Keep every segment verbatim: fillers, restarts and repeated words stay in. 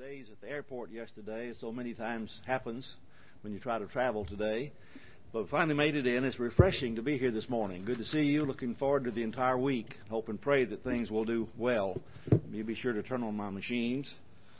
days at the airport yesterday, as so many times happens when you try to travel today. But finally made it in. It's refreshing to be here this morning. Good to see you. Looking forward to the entire week. Hope and pray that things will do well. You be sure to turn on my machines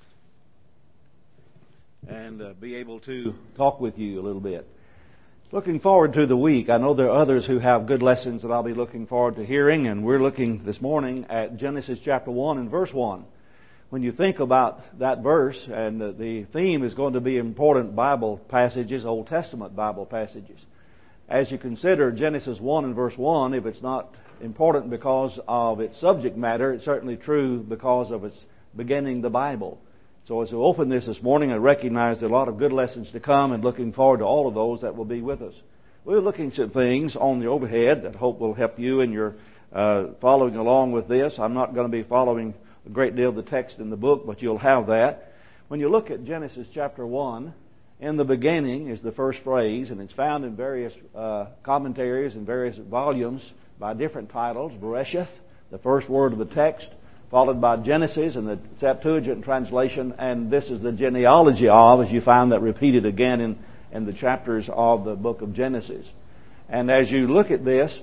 and uh, be able to talk with you a little bit. Looking forward to the week. I know there are others who have good lessons that I'll be looking forward to hearing, and we're looking this morning at Genesis chapter one and verse one. When you think about that verse, and the theme is going to be important Bible passages, Old Testament Bible passages. As you consider Genesis one and verse one, if it's not important because of its subject matter, it's certainly true because of its beginning the Bible. So as we open this this morning, I recognize there are a lot of good lessons to come, and looking forward to all of those that will be with us. We're looking at some things on the overhead that I hope will help you in your uh, following along with this. I'm not going to be following a great deal of the text in the book, but you'll have that. When you look at Genesis chapter one, in the beginning is the first phrase, and it's found in various uh, commentaries and various volumes by different titles. Bereshith, the first word of the text, followed by Genesis in the Septuagint translation, and this is the genealogy of, as you find that repeated again in, in the chapters of the book of Genesis. And as you look at this,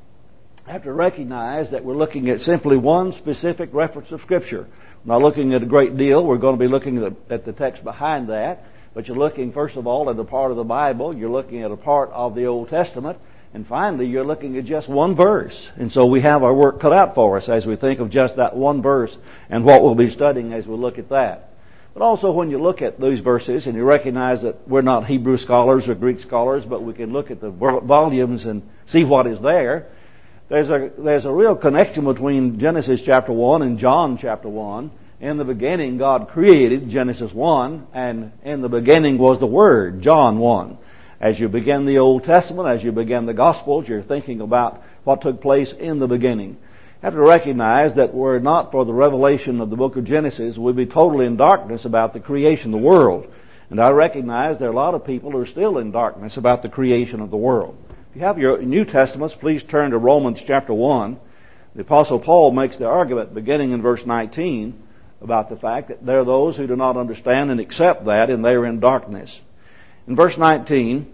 have to recognize that we're looking at simply one specific reference of Scripture. We're not looking at a great deal. We're going to be looking at the, at the text behind that. But you're looking, first of all, at a part of the Bible. You're looking at a part of the Old Testament. And finally, you're looking at just one verse. And so we have our work cut out for us as we think of just that one verse and what we'll be studying as we look at that. But also when you look at those verses and you recognize that we're not Hebrew scholars or Greek scholars, but we can look at the volumes and see what is there. There's a there's a real connection between Genesis chapter one and John chapter one. In the beginning, God created, Genesis one, and in the beginning was the Word, John one. As you begin the Old Testament, as you begin the Gospels, you're thinking about what took place in the beginning. You have to recognize that were it not for the revelation of the book of Genesis, we'd be totally in darkness about the creation of the world. And I recognize there are a lot of people who are still in darkness about the creation of the world. If you have your New Testaments, please turn to Romans chapter one. The Apostle Paul makes the argument beginning in verse nineteen about the fact that there are those who do not understand and accept that, and they are in darkness. In verse nineteen,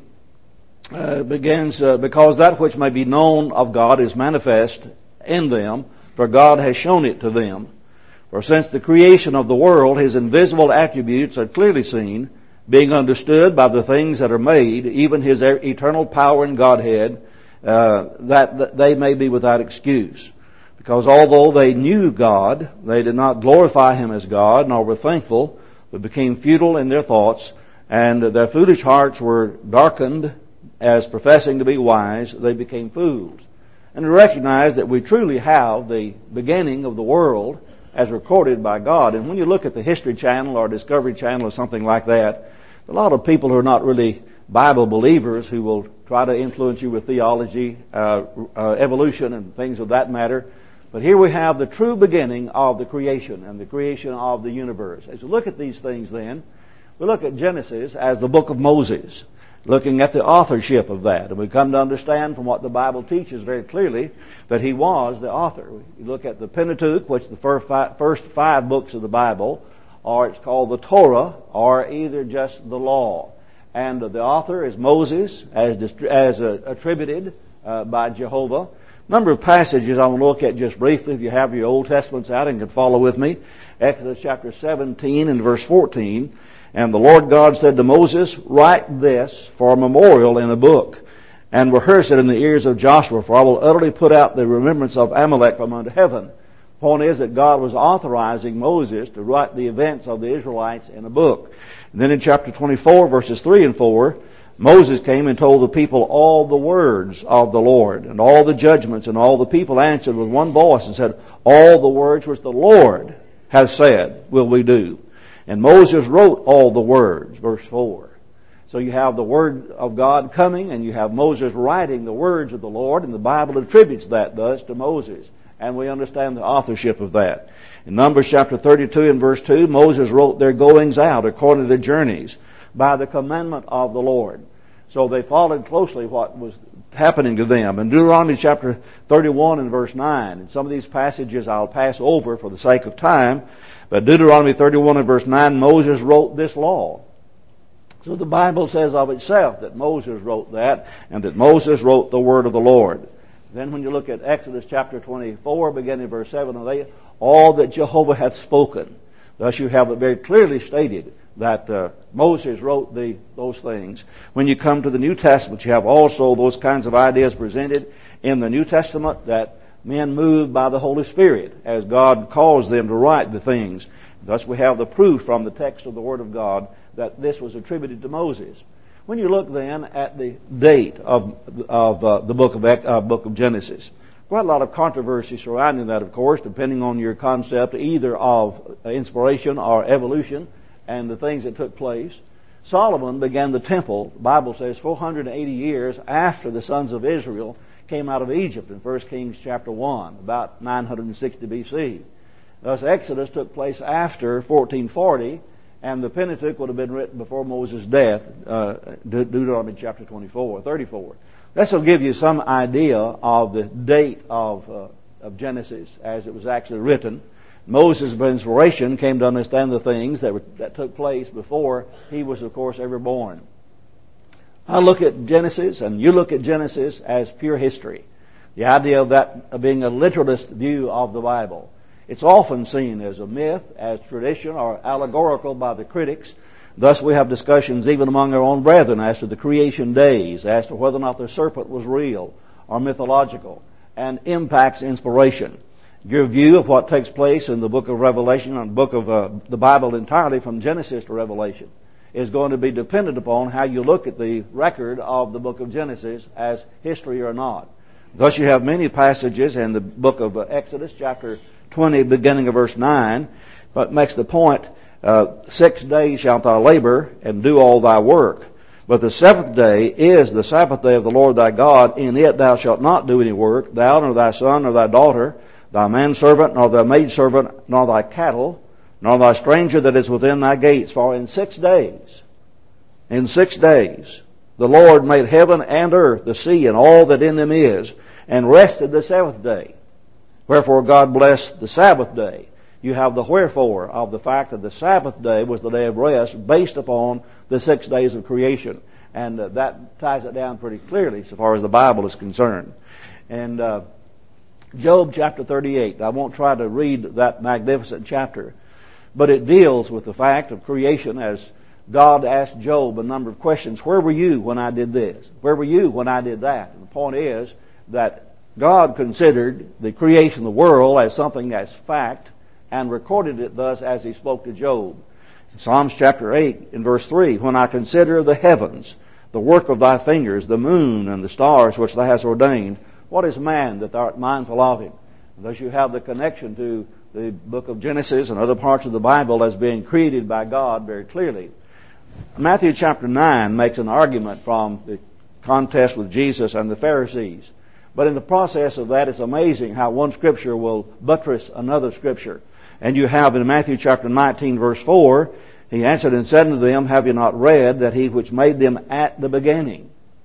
uh, begins, uh, because that which may be known of God is manifest in them, for God has shown it to them. For since the creation of the world, His invisible attributes are clearly seen, being understood by the things that are made, even His eternal power and Godhead, uh, that, that they may be without excuse. Because although they knew God, they did not glorify Him as God, nor were thankful, but became futile in their thoughts, and their foolish hearts were darkened, as professing to be wise, they became fools. And we recognize that we truly have the beginning of the world as recorded by God. And when you look at the History Channel or Discovery Channel or something like that, a lot of people who are not really Bible believers who will try to influence you with theology, uh, uh, evolution, and things of that matter. But here we have the true beginning of the creation and the creation of the universe. As we look at these things then, we look at Genesis as the book of Moses, looking at the authorship of that. And we come to understand from what the Bible teaches very clearly that he was the author. You look at the Pentateuch, which is the first five, first five books of the Bible, or it's called the Torah, or either just the law. And the author is Moses, as, dist- as uh, attributed uh, by Jehovah. Number of passages I want to look at just briefly, if you have your Old Testaments out and can follow with me. Exodus chapter seventeen and verse fourteen. And the Lord God said to Moses, write this for a memorial in a book, and rehearse it in the ears of Joshua, for I will utterly put out the remembrance of Amalek from under heaven. The point is that God was authorizing Moses to write the events of the Israelites in a book. And then in chapter twenty-four, verses three and four, Moses came and told the people all the words of the Lord, and all the judgments, and all the people answered with one voice and said, all the words which the Lord has said will we do. And Moses wrote all the words, verse four. So you have the Word of God coming, and you have Moses writing the words of the Lord, and the Bible attributes that thus to Moses. And we understand the authorship of that. In Numbers chapter thirty-two and verse two, Moses wrote their goings out according to their journeys by the commandment of the Lord. So they followed closely what was happening to them. In Deuteronomy chapter thirty-one and verse nine, and some of these passages I'll pass over for the sake of time, but Deuteronomy thirty-one and verse nine, Moses wrote this law. So the Bible says of itself that Moses wrote that, and that Moses wrote the word of the Lord. Then when you look at Exodus chapter twenty-four, beginning verse seven and eight, all that Jehovah hath spoken. Thus you have it very clearly stated that uh, Moses wrote the those things. When you come to the New Testament, you have also those kinds of ideas presented in the New Testament, that men moved by the Holy Spirit as God caused them to write the things. Thus we have the proof from the text of the Word of God that this was attributed to Moses. When you look then at the date of of uh, the book of uh, book of Genesis, quite a lot of controversy surrounding that, of course, depending on your concept either of inspiration or evolution and the things that took place. Solomon began the temple, the Bible says, four hundred eighty years after the sons of Israel came out of Egypt in First Kings chapter one, about nine hundred sixty B C. Thus Exodus took place after fourteen forty, and the Pentateuch would have been written before Moses' death, uh, De- Deuteronomy chapter twenty-four, thirty-four. This will give you some idea of the date of, uh, of Genesis as it was actually written. Moses, by inspiration, came to understand the things that, were, that took place before he was, of course, ever born. I look at Genesis, and you look at Genesis as pure history. The idea of that of being a literalist view of the Bible. It's often seen as a myth, as tradition, or allegorical by the critics. Thus we have discussions even among our own brethren as to the creation days, as to whether or not the serpent was real or mythological, and impacts inspiration. Your view of what takes place in the book of Revelation, and the book of uh, the Bible entirely from Genesis to Revelation, is going to be dependent upon how you look at the record of the book of Genesis as history or not. Thus you have many passages in the book of Exodus, chapter twenty, beginning of verse nine, but makes the point, uh, six days shalt thou labor and do all thy work. But the seventh day is the Sabbath day of the Lord thy God. In it thou shalt not do any work, thou nor thy son nor thy daughter, thy manservant nor thy maidservant, nor thy cattle, nor thy stranger that is within thy gates. For in six days, in six days, the Lord made heaven and earth, the sea, and all that in them is, and rested the seventh day. Wherefore God blessed the Sabbath day. You have the wherefore of the fact that the Sabbath day was the day of rest based upon the six days of creation. And uh, that ties it down pretty clearly so far as the Bible is concerned. And uh, Job chapter thirty-eight, I won't try to read that magnificent chapter, but it deals with the fact of creation as God asked Job a number of questions. Where were you when I did this? Where were you when I did that? And the point is that God considered the creation of the world as something as fact and recorded it thus as He spoke to Job. In Psalms chapter eight in verse three, when I consider the heavens, the work of thy fingers, the moon and the stars which thou hast ordained, what is man that thou art mindful of him? And thus you have the connection to the book of Genesis and other parts of the Bible as being created by God very clearly. Matthew chapter nine makes an argument from the contest with Jesus and the Pharisees. But in the process of that, it's amazing how one scripture will buttress another scripture. And you have in Matthew chapter nineteen verse four, He answered and said unto them, have you not read that He which made them at the beginning,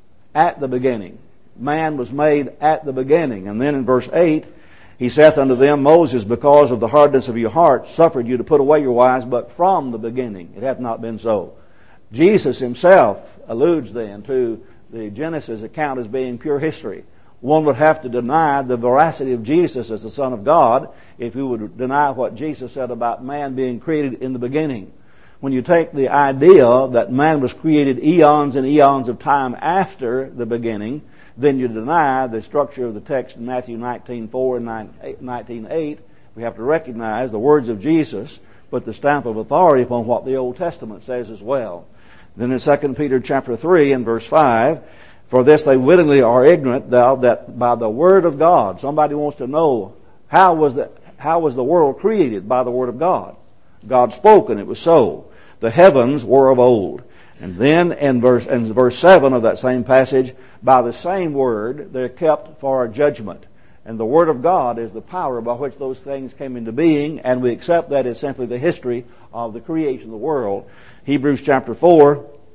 at the beginning, man was made at the beginning. And then in verse eight, He saith unto them, Moses, because of the hardness of your heart, suffered you to put away your wives, but from the beginning it hath not been so. Jesus Himself alludes then to the Genesis account as being pure history. One would have to deny the veracity of Jesus as the Son of God if you would deny what Jesus said about man being created in the beginning. When you take the idea that man was created eons and eons of time after the beginning, then you deny the structure of the text in Matthew nineteen four and nineteen eight. We have to recognize the words of Jesus put the stamp of authority upon what the Old Testament says as well. Then in Second Peter chapter three and verse five, for this they wittingly are ignorant, thou, that by the word of God, somebody wants to know how was the, how was the world created by the word of God. God spoke and it was so. The heavens were of old. And then in verse, in verse seven of that same passage, by the same word they're kept for our judgment. And the word of God is the power by which those things came into being, and we accept that as simply the history of the creation of the world. Hebrews chapter four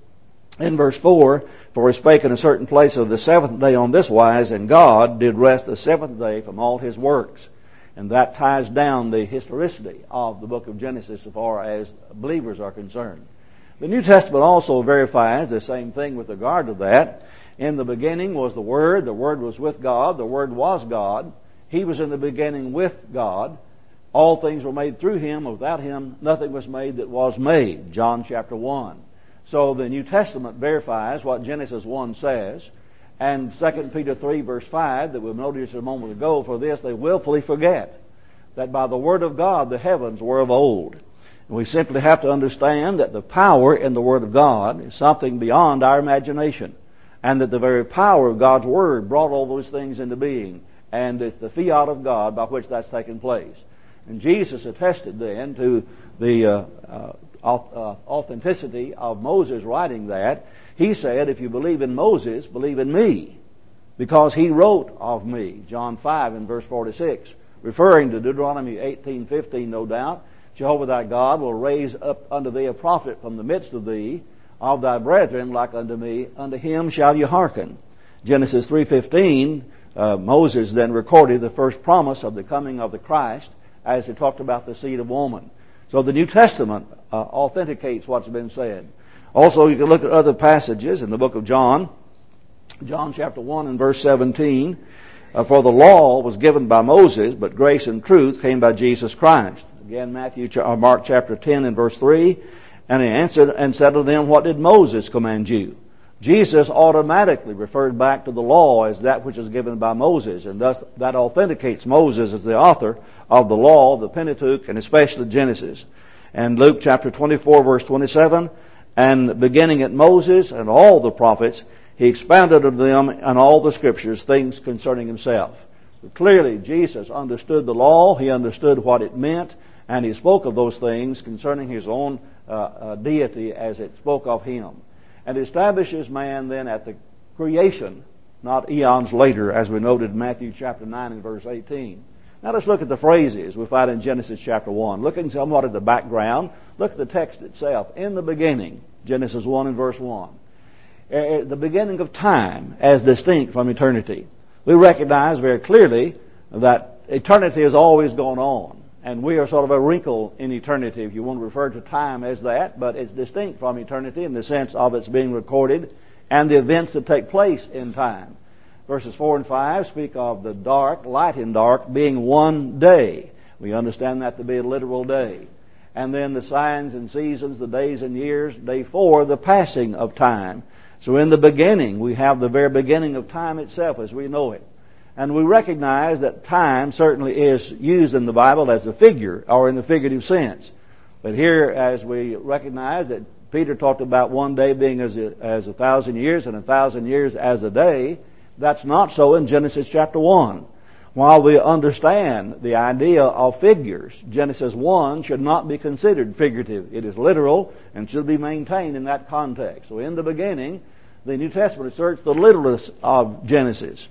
In verse four, for he spake in a certain place of the seventh day on this wise, and God did rest the seventh day from all his works. And that ties down the historicity of the book of Genesis as far as believers are concerned. The New Testament also verifies the same thing with regard to that. In the beginning was the Word, the Word was with God, the Word was God. He was in the beginning with God. All things were made through Him. Without Him, nothing was made that was made. John chapter one. So the New Testament verifies what Genesis one says. And Second Peter three verse five that we noticed a moment ago, for this they willfully forget that by the Word of God the heavens were of old. And we simply have to understand that the power in the Word of God is something beyond our imagination. And that the very power of God's Word brought all those things into being. And it's the fiat of God by which that's taken place. And Jesus attested then to the uh, uh, authenticity of Moses writing that. He said, if you believe in Moses, believe in me, because he wrote of me. John five and verse forty-six, referring to Deuteronomy eighteen fifteen, no doubt. Jehovah thy God will raise up unto thee a prophet from the midst of thee, of thy brethren like unto me, unto him shall you hearken. Genesis three fifteen, uh, Moses then recorded the first promise of the coming of the Christ as he talked about the seed of woman. So the New Testament uh, authenticates what's been said. Also, you can look at other passages in the book of John. John chapter one and verse seventeen. Uh, For the law was given by Moses, but grace and truth came by Jesus Christ. Again, Matthew or Mark chapter ten and verse three. And he answered and said to them, what did Moses command you? Jesus automatically referred back to the law as that which is given by Moses, and thus that authenticates Moses as the author of the law, the Pentateuch, and especially Genesis. And Luke chapter twenty-four verse twenty-seven, and beginning at Moses and all the prophets, he expounded unto them in all the scriptures things concerning himself. But clearly Jesus understood the law, he understood what it meant, and he spoke of those things concerning his own uh, uh, deity as it spoke of him. And establishes man then at the creation, not eons later, as we noted in Matthew chapter nine and verse eighteen. Now let's look at the phrases we find in Genesis chapter one. Looking somewhat at the background, look at the text itself. In the beginning, Genesis one and verse one. Uh, the beginning of time as distinct from eternity. We recognize very clearly that eternity has always gone on. And we are sort of a wrinkle in eternity, if you want to refer to time as that, but it's distinct from eternity in the sense of its being recorded and the events that take place in time. Verses four and five speak of the dark, light and dark, being one day. We understand that to be a literal day. And then the signs and seasons, the days and years. Day four, the passing of time. So in the beginning, we have the very beginning of time itself as we know it. And we recognize that time certainly is used in the Bible as a figure or in the figurative sense. But here, as we recognize that Peter talked about one day being as a, as a thousand years and a thousand years as a day, that's not so in Genesis chapter one. While we understand the idea of figures, Genesis one should not be considered figurative. It is literal and should be maintained in that context. So in the beginning, the New Testament asserts the literalness of Genesis.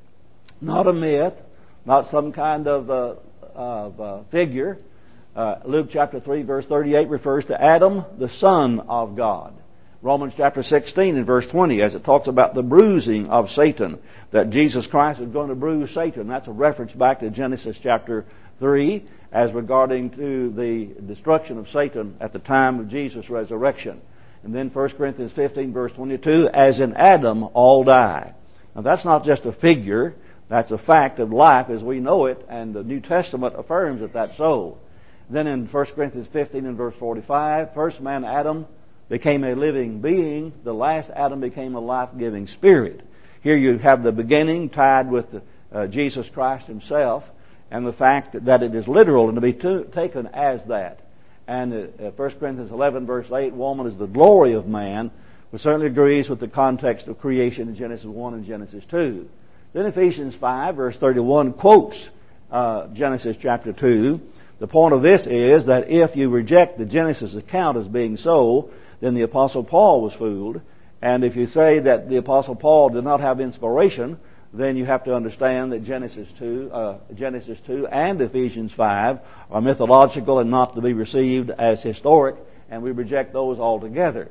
Not a myth, not some kind of, uh, of uh, figure. Uh, Luke chapter three verse thirty-eight refers to Adam, the son of God. Romans chapter sixteen and verse twenty, as it talks about the bruising of Satan, that Jesus Christ is going to bruise Satan. That's a reference back to Genesis chapter three as regarding to the destruction of Satan at the time of Jesus' resurrection. And then First Corinthians fifteen verse twenty-two, as in Adam all die. Now that's not just a figure. That's a fact of life as we know it, and the New Testament affirms that that's so. Then in First Corinthians fifteen and verse forty-five, first man Adam became a living being. The last Adam became a life-giving spirit. Here you have the beginning tied with the, uh, Jesus Christ himself, and the fact that, that it is literal and to be to, taken as that. And uh, First Corinthians eleven verse eight, woman is the glory of man, which certainly agrees with the context of creation in Genesis one and Genesis two. Then Ephesians five verse thirty-one quotes uh, Genesis chapter two. The point of this is that if you reject the Genesis account as being so, then the Apostle Paul was fooled. And if you say that the Apostle Paul did not have inspiration, then you have to understand that Genesis two, uh, Genesis two and Ephesians five are mythological and not to be received as historic, and we reject those altogether.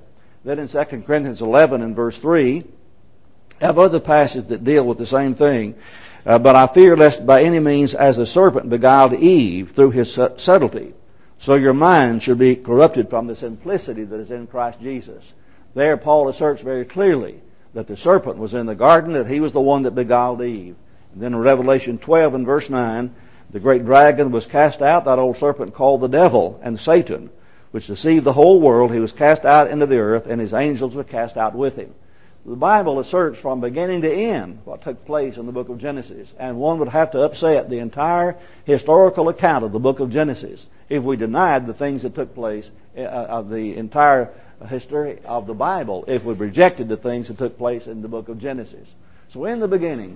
Then in Second Corinthians eleven and verse three, I have other passages that deal with the same thing. Uh, but I fear lest by any means as the serpent beguiled Eve through his subtlety, so your mind should be corrupted from the simplicity that is in Christ Jesus. There Paul asserts very clearly that the serpent was in the garden, that he was the one that beguiled Eve. And then in Revelation twelve and verse nine, the great dragon was cast out, that old serpent called the devil and Satan, which deceived the whole world. He was cast out into the earth, and his angels were cast out with him. The Bible asserts from beginning to end what took place in the book of Genesis, and one would have to upset the entire historical account of the book of Genesis if we denied the things that took place of the entire history of the Bible, if we rejected the things that took place in the book of Genesis. So in the beginning,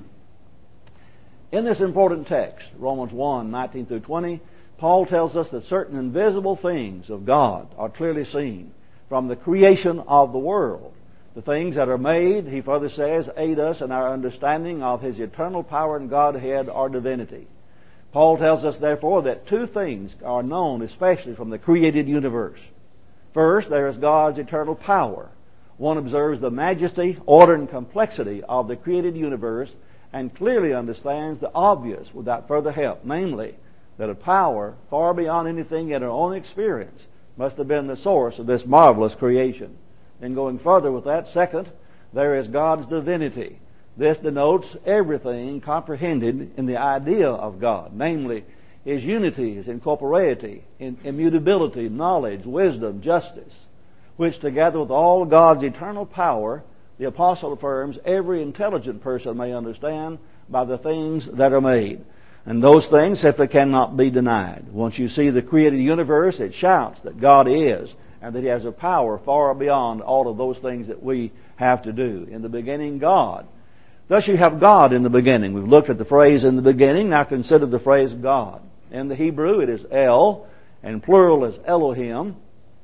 in this important text, Romans one, nineteen through twenty, Paul tells us that certain invisible things of God are clearly seen from the creation of the world. The things that are made, he further says, aid us in our understanding of His eternal power and Godhead or divinity. Paul tells us, therefore, that two things are known especially from the created universe. First, there is God's eternal power. One observes the majesty, order, and complexity of the created universe and clearly understands the obvious without further help, namely, that a power far beyond anything in our own experience must have been the source of this marvelous creation. And going further with that, second, there is God's divinity. This denotes everything comprehended in the idea of God, namely His unity, His incorporeity, immutability, knowledge, wisdom, justice, which together with all God's eternal power, the apostle affirms every intelligent person may understand by the things that are made. And those things simply cannot be denied. Once you see the created universe, it shouts that God is, and that He has a power far beyond all of those things that we have to do. In the beginning, God. Thus you have God in the beginning. We've looked at the phrase in the beginning. Now consider the phrase God. In the Hebrew it is El, and plural is Elohim.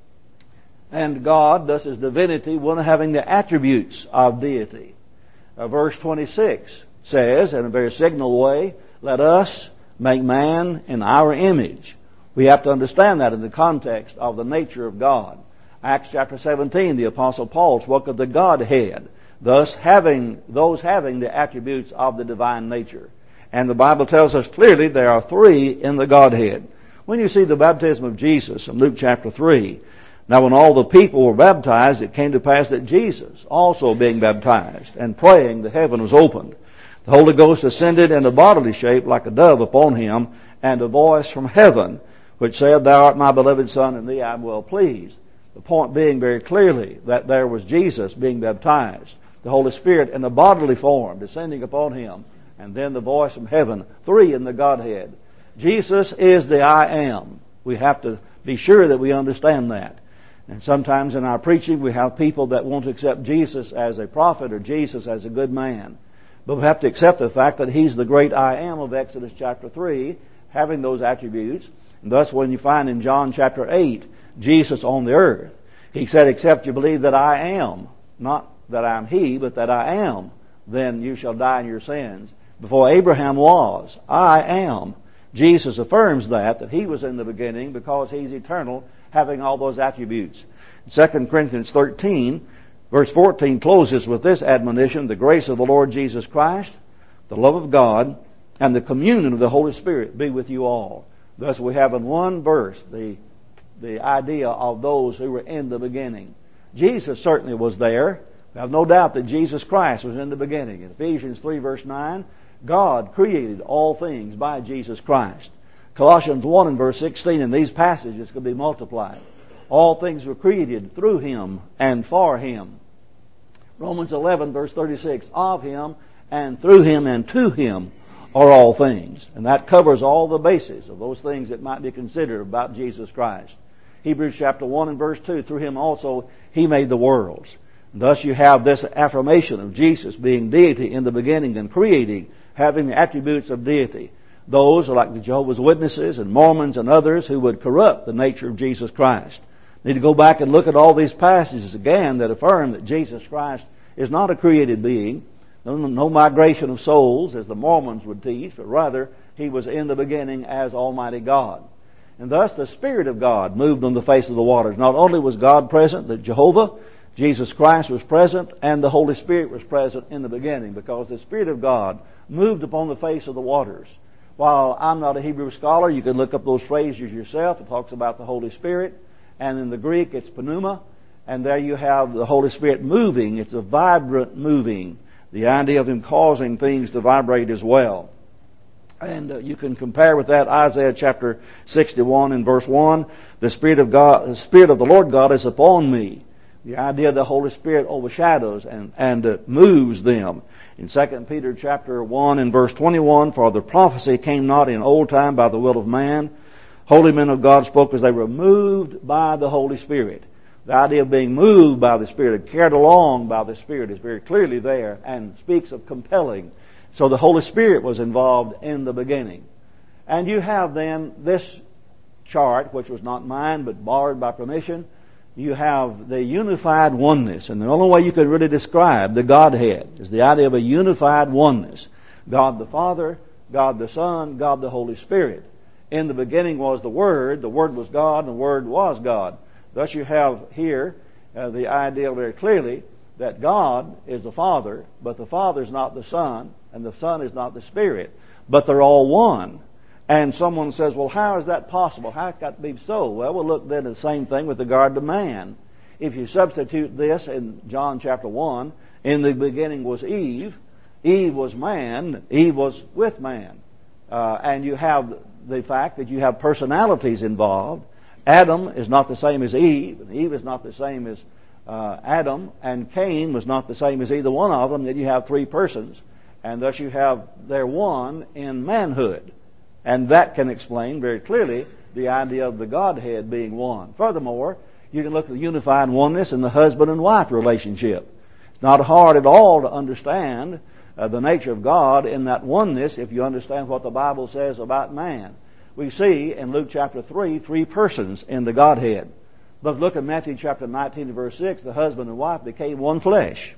And God, thus is divinity, one having the attributes of deity. Uh, verse twenty-six says, in a very signal way, let us make man in our image. We have to understand that in the context of the nature of God. Acts chapter seventeen, the Apostle Paul spoke of the Godhead, thus having those having the attributes of the divine nature. And the Bible tells us clearly there are three in the Godhead. When you see the baptism of Jesus in Luke chapter three, now when all the people were baptized, it came to pass that Jesus, also being baptized, and praying, the heaven was opened. The Holy Ghost ascended in a bodily shape like a dove upon him, and a voice from heaven, which said, Thou art my beloved Son, in thee I am well pleased. The point being very clearly that there was Jesus being baptized, the Holy Spirit in a bodily form descending upon him, and then the voice from heaven, three in the Godhead. Jesus is the I am. We have to be sure that we understand that. And sometimes in our preaching we have people that want to accept Jesus as a prophet or Jesus as a good man. But we have to accept the fact that He's the great I am of Exodus chapter three, having those attributes. And thus when you find in John chapter eight, Jesus on the earth, He said, except you believe that I am, not that I am He, but that I am, then you shall die in your sins. Before Abraham was, I am. Jesus affirms that, that He was in the beginning because He's eternal, having all those attributes. Second Corinthians thirteen, verse fourteen closes with this admonition, the grace of the Lord Jesus Christ, the love of God, and the communion of the Holy Spirit be with you all. Thus we have in one verse the, the idea of those who were in the beginning. Jesus certainly was there. We have no doubt that Jesus Christ was in the beginning. In Ephesians three verse nine, God created all things by Jesus Christ. Colossians one and verse sixteen, and these passages could be multiplied. All things were created through Him and for Him. Romans eleven verse thirty-six, of Him and through Him and to Him are all things. And that covers all the bases of those things that might be considered about Jesus Christ. Hebrews chapter one and verse two, through Him also He made the worlds. And thus you have this affirmation of Jesus being deity in the beginning and creating, having the attributes of deity. Those are like the Jehovah's Witnesses and Mormons and others who would corrupt the nature of Jesus Christ. Need to go back and look at all these passages again that affirm that Jesus Christ is not a created being. No, no migration of souls, as the Mormons would teach, but rather He was in the beginning as Almighty God. And thus the Spirit of God moved on the face of the waters. Not only was God present, that Jehovah, Jesus Christ was present and the Holy Spirit was present in the beginning, because the Spirit of God moved upon the face of the waters. While I'm not a Hebrew scholar, you can look up those phrases yourself. It talks about the Holy Spirit, and in the Greek it's pneuma, and there you have the Holy Spirit moving. It's a vibrant moving. The idea of Him causing things to vibrate as well. And uh, you can compare with that Isaiah chapter sixty-one and verse one. The Spirit of God, the Spirit of the Lord God is upon me. The idea of the Holy Spirit overshadows and, and uh, moves them. In Second Peter chapter one and verse twenty-one, for the prophecy came not in old time by the will of man. Holy men of God spoke as they were moved by the Holy Spirit. The idea of being moved by the Spirit, carried along by the Spirit, is very clearly there and speaks of compelling. So the Holy Spirit was involved in the beginning. And you have then this chart, which was not mine but borrowed by permission. You have the unified oneness. And the only way you could really describe the Godhead is the idea of a unified oneness. God the Father, God the Son, God the Holy Spirit. In the beginning was the Word. The Word was God, and the Word was God. Thus you have here uh, the idea very clearly that God is the Father, but the Father is not the Son, and the Son is not the Spirit. But they're all one. And someone says, well, how is that possible? How can that be so? Well, we'll look then at the same thing with regard to man. If you substitute this in John chapter one, in the beginning was Eve. Eve was man. Eve was with man. Uh, and you have the fact that you have personalities involved. Adam is not the same as Eve, and Eve is not the same as uh, Adam, and Cain was not the same as either one of them. Then you have three persons, and thus you have they're one in manhood. And that can explain very clearly the idea of the Godhead being one. Furthermore, you can look at the unified oneness in the husband and wife relationship. It's not hard at all to understand uh, the nature of God in that oneness if you understand what the Bible says about man. We see in Luke chapter three, three persons in the Godhead. But look at Matthew chapter nineteen, verse six, the husband and wife became one flesh.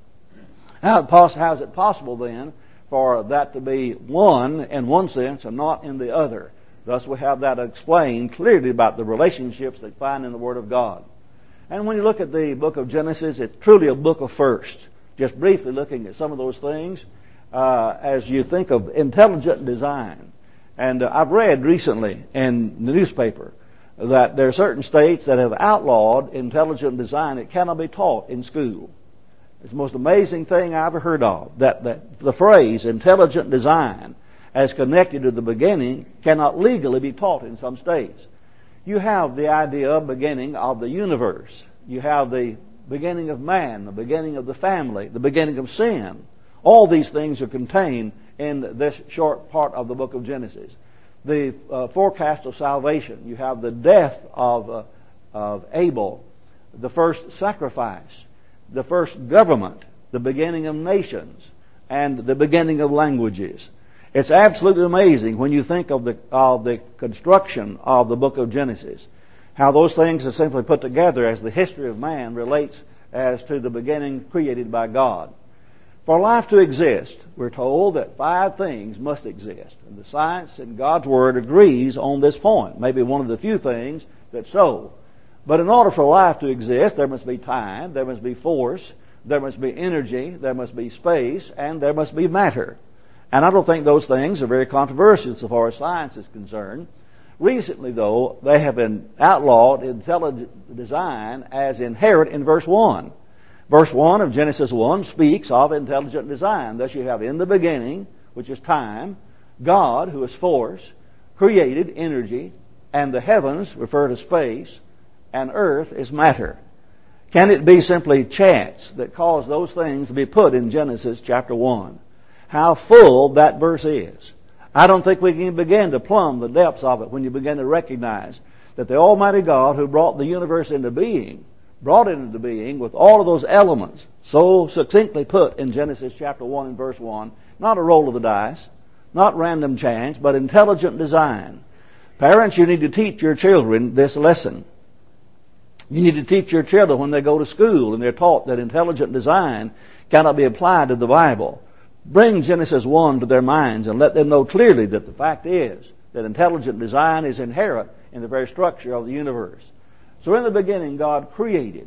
How, how is it possible then for that to be one in one sense and not in the other? Thus we have that explained clearly about the relationships that find in the Word of God. And when you look at the book of Genesis, it's truly a book of first. Just briefly looking at some of those things uh, as you think of intelligent design. And uh, I've read recently in the newspaper that there are certain states that have outlawed intelligent design. It cannot be taught in school. It's the most amazing thing I ever heard of, that, that the phrase intelligent design as connected to the beginning cannot legally be taught in some states. You have the idea of beginning of the universe. You have the beginning of man, the beginning of the family, the beginning of sin. All these things are contained in this short part of the book of Genesis. The uh, forecast of salvation. You have the death of, uh, of Abel, the first sacrifice, the first government, the beginning of nations, and the beginning of languages. It's absolutely amazing when you think of the of the construction of the book of Genesis, how those things are simply put together as the history of man relates as to the beginning created by God. For life to exist, we're told that five things must exist. And the science and God's Word agrees on this point. Maybe one of the few things that's so. But in order for life to exist, there must be time, there must be force, there must be energy, there must be space, and there must be matter. And I don't think those things are very controversial so far as science is concerned. Recently, though, they have been outlawed intelligent design as inherent in verse one. Verse one of Genesis one speaks of intelligent design. Thus you have in the beginning, which is time, God, who is force, created energy, and the heavens refer to space, and earth is matter. Can it be simply chance that caused those things to be put in Genesis chapter one? How full that verse is. I don't think we can begin to plumb the depths of it when you begin to recognize that the Almighty God who brought the universe into being, brought it into being with all of those elements so succinctly put in Genesis chapter one and verse one, not a roll of the dice, not random chance, but intelligent design. Parents, you need to teach your children this lesson. You need to teach your children when they go to school and they're taught that intelligent design cannot be applied to the Bible. Bring Genesis one to their minds and let them know clearly that the fact is that intelligent design is inherent in the very structure of the universe. So in the beginning, God created.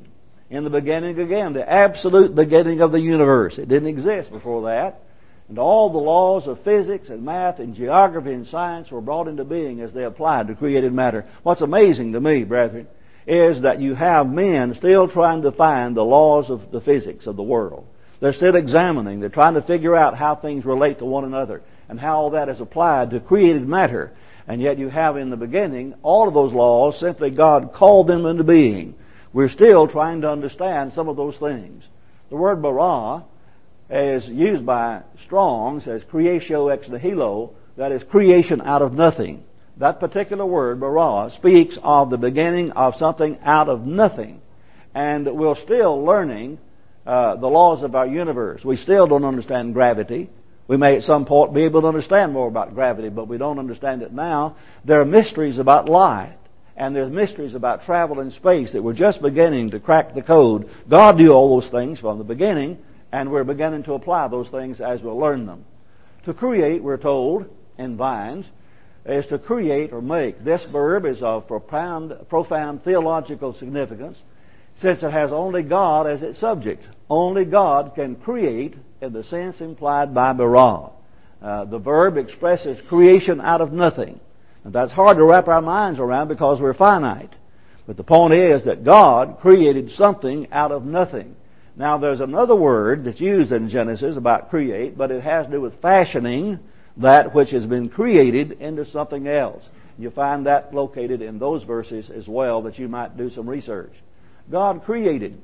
In the beginning again, the absolute beginning of the universe. It didn't exist before that. And all the laws of physics and math and geography and science were brought into being as they applied to created matter. What's amazing to me, brethren, is that you have men still trying to find the laws of the physics of the world. They're still examining. They're trying to figure out how things relate to one another and how all that is applied to created matter. And yet you have in the beginning all of those laws, simply God called them into being. We're still trying to understand some of those things. The word bara is used by Strong's as creatio ex nihilo, that is creation out of nothing. That particular word, bara, speaks of the beginning of something out of nothing. And we're still learning uh, the laws of our universe. We still don't understand gravity. We may at some point be able to understand more about gravity, but we don't understand it now. There are mysteries about light, and there's mysteries about travel in space that we're just beginning to crack the code. God knew all those things from the beginning, and we're beginning to apply those things as we learn them. To create, we're told in Vines, is to create or make. This verb is of profound, profound theological significance, since it has only God as its subject. Only God can create in the sense implied by bara. Uh, the verb expresses creation out of nothing. And that's hard to wrap our minds around because we're finite. But the point is that God created something out of nothing. Now there's another word that's used in Genesis about create, but it has to do with fashioning that which has been created into something else. You find that located in those verses as well, that you might do some research. God created.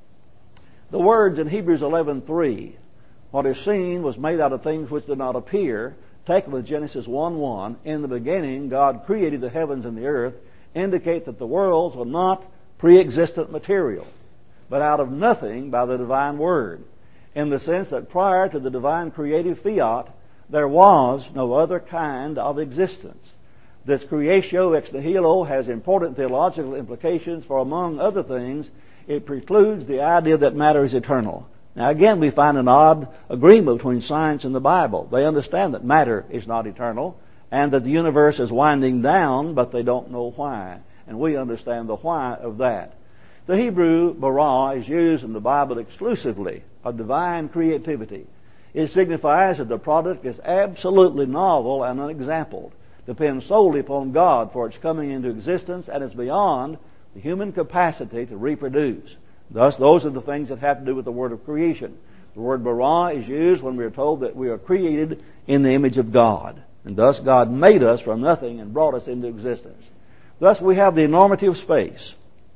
The words in Hebrews eleven three, what is seen was made out of things which did not appear, taken with Genesis one one, in the beginning God created the heavens and the earth, indicate that the worlds were not pre-existent material, but out of nothing by the divine word, in the sense that prior to the divine creative fiat, there was no other kind of existence. This creatio ex nihilo has important theological implications, for among other things, it precludes the idea that matter is eternal. Now again, we find an odd agreement between science and the Bible. They understand that matter is not eternal, and that the universe is winding down, but they don't know why. And we understand the why of that. The Hebrew bara is used in the Bible exclusively of divine creativity. It signifies that the product is absolutely novel and unexampled, depends solely upon God for its coming into existence, and is beyond the human capacity to reproduce. Thus, those are the things that have to do with the word of creation. The word bara is used when we are told that we are created in the image of God. And thus God made us from nothing and brought us into existence. Thus we have the enormity of space.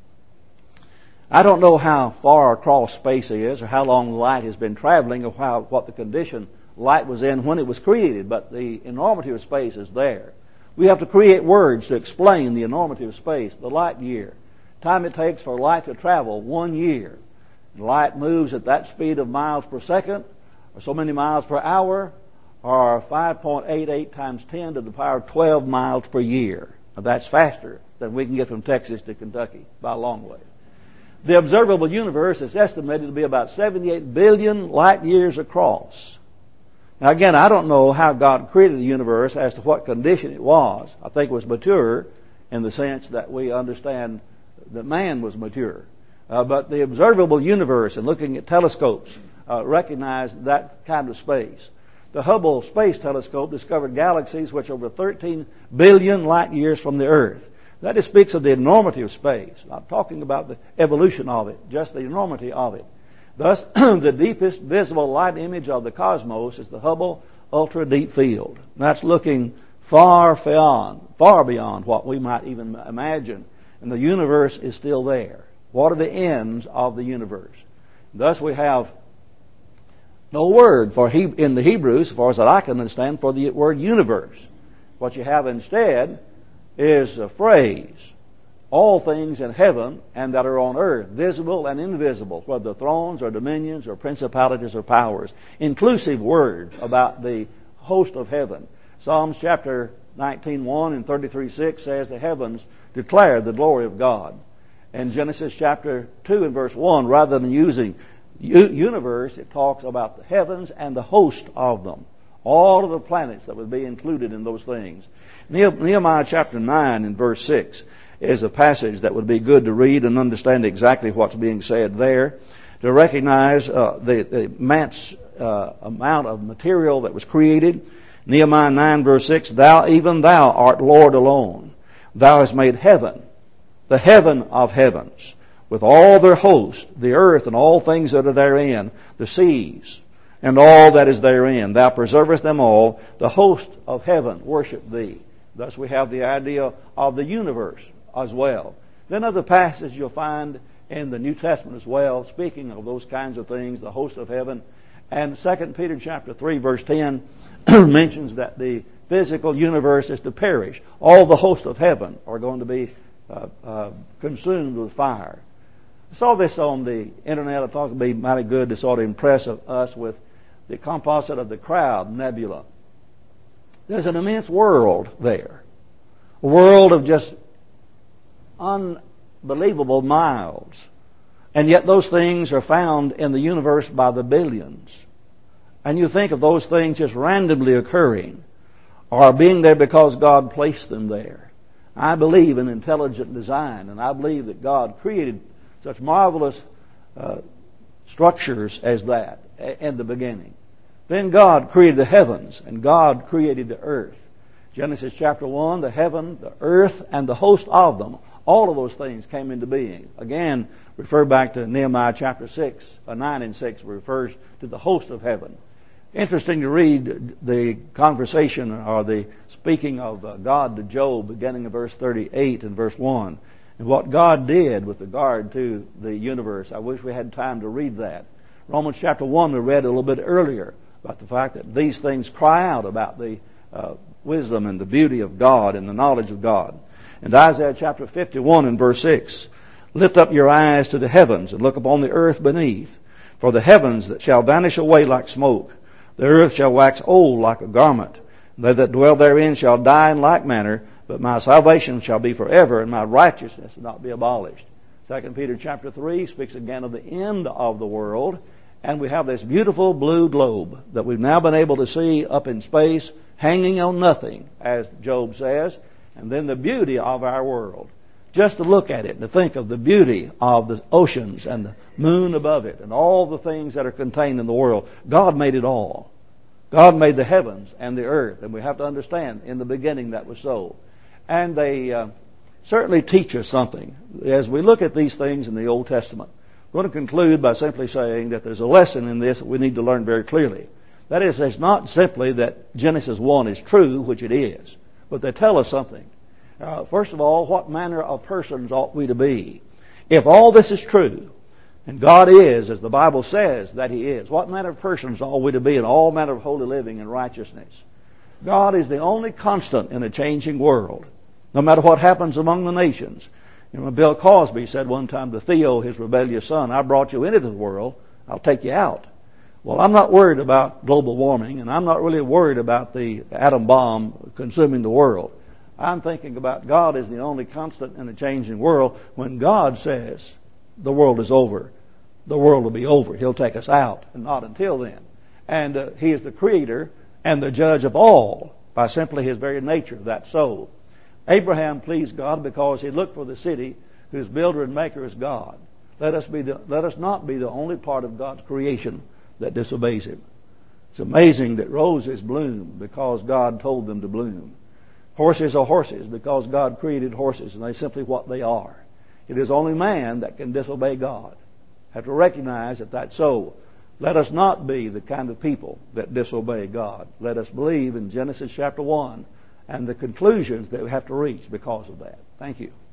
I don't know how far across space is, or how long light has been traveling, or how, what the condition light was in when it was created, but the enormity of space is there. We have to create words to explain the enormity of space. The light year. Time it takes for light to travel, one year. Light moves at that speed of miles per second, or so many miles per hour, or five point eight eight times ten to the power of twelve miles per year. Now that's faster than we can get from Texas to Kentucky by a long way. The observable universe is estimated to be about seventy-eight billion light years across. Now again, I don't know how God created the universe as to what condition it was. I think it was mature in the sense that we understand that man was mature. Uh, but the observable universe, and looking at telescopes, uh, recognize that kind of space. The Hubble Space Telescope discovered galaxies which are over thirteen billion light years from the Earth. That just speaks of the enormity of space. I'm not talking about the evolution of it, just the enormity of it. Thus, the deepest visible light image of the cosmos is the Hubble Ultra Deep Field. That's looking far beyond, far beyond what we might even imagine. And the universe is still there. What are the ends of the universe? Thus we have no word for he, in the Hebrew, as far as that I can understand, for the word universe. What you have instead is a phrase, all things in heaven and that are on earth, visible and invisible, whether thrones or dominions or principalities or powers. Inclusive words about the host of heaven. Psalms chapter nineteen one and thirty-three six says the heavens declare the glory of God. In Genesis chapter two and verse one, rather than using universe, it talks about the heavens and the host of them. All of the planets that would be included in those things. Nehemiah chapter nine and verse six. is a passage that would be good to read and understand exactly what's being said there. To recognize uh, the, the immense uh, amount of material that was created. Nehemiah nine verse six, Thou, even Thou art Lord alone. Thou hast made heaven, the heaven of heavens, with all their host, the earth and all things that are therein, the seas, and all that is therein. Thou preservest them all. The host of heaven worship Thee. Thus we have the idea of the universe as well. Then other passages you'll find in the New Testament as well, speaking of those kinds of things, the host of heaven. And Second Peter chapter three verse ten mentions that the physical universe is to perish. All the host of heaven are going to be uh, uh, consumed with fire. I saw this on the internet. I thought it would be mighty good to sort of impress us with the composite of the Crowd Nebula. There's an immense world there. A world of just unbelievable miles. And yet those things are found in the universe by the billions. And you think of those things just randomly occurring or being there because God placed them there. I believe in intelligent design, and I believe that God created such marvelous uh, structures as that in the beginning. Then God created the heavens, and God created the earth. Genesis chapter one, the heaven, the earth, and the host of them. All of those things came into being. Again, refer back to Nehemiah chapter six, uh, nine and six, refers to the host of heaven. Interesting to read the conversation or the speaking of uh, God to Job, beginning of verse thirty-eight and verse one. And what God did with regard to the universe. I wish we had time to read that. Romans chapter one we read a little bit earlier about the fact that these things cry out about the uh, wisdom and the beauty of God and the knowledge of God. And Isaiah chapter fifty-one and verse six, Lift up your eyes to the heavens and look upon the earth beneath. For the heavens that shall vanish away like smoke, the earth shall wax old like a garment. They that dwell therein shall die in like manner, but my salvation shall be forever, and my righteousness will not be abolished. Second Peter chapter three speaks again of the end of the world, and we have this beautiful blue globe that we've now been able to see up in space, hanging on nothing, as Job says, and then the beauty of our world. Just to look at it and to think of the beauty of the oceans and the moon above it and all the things that are contained in the world. God made it all. God made the heavens and the earth, and we have to understand in the beginning that was so. And they uh, certainly teach us something. As we look at these things in the Old Testament, I'm going to conclude by simply saying that there's a lesson in this that we need to learn very clearly. That is, it's not simply that Genesis one is true, which it is, but they tell us something. Uh, first of all, what manner of persons ought we to be? If all this is true, and God is, as the Bible says that He is, what manner of persons ought we to be in all manner of holy living and righteousness? God is the only constant in a changing world, no matter what happens among the nations. You know, Bill Cosby said one time to Theo, his rebellious son, I brought you into this world, I'll take you out. Well, I'm not worried about global warming, and I'm not really worried about the atom bomb consuming the world. I'm thinking about God as the only constant in a changing world. When God says the world is over, the world will be over. He'll take us out, and not until then. And uh, He is the creator and the judge of all by simply His very nature, that's so. Abraham pleased God because he looked for the city whose builder and maker is God. Let us be the, let us not be the only part of God's creation that disobeys Him. It's amazing that roses bloom because God told them to bloom. Horses are horses because God created horses, and they're simply what they are. It is only man that can disobey God. Have to recognize that that's so. Let us not be the kind of people that disobey God. Let us believe in Genesis chapter one and the conclusions that we have to reach because of that. Thank you.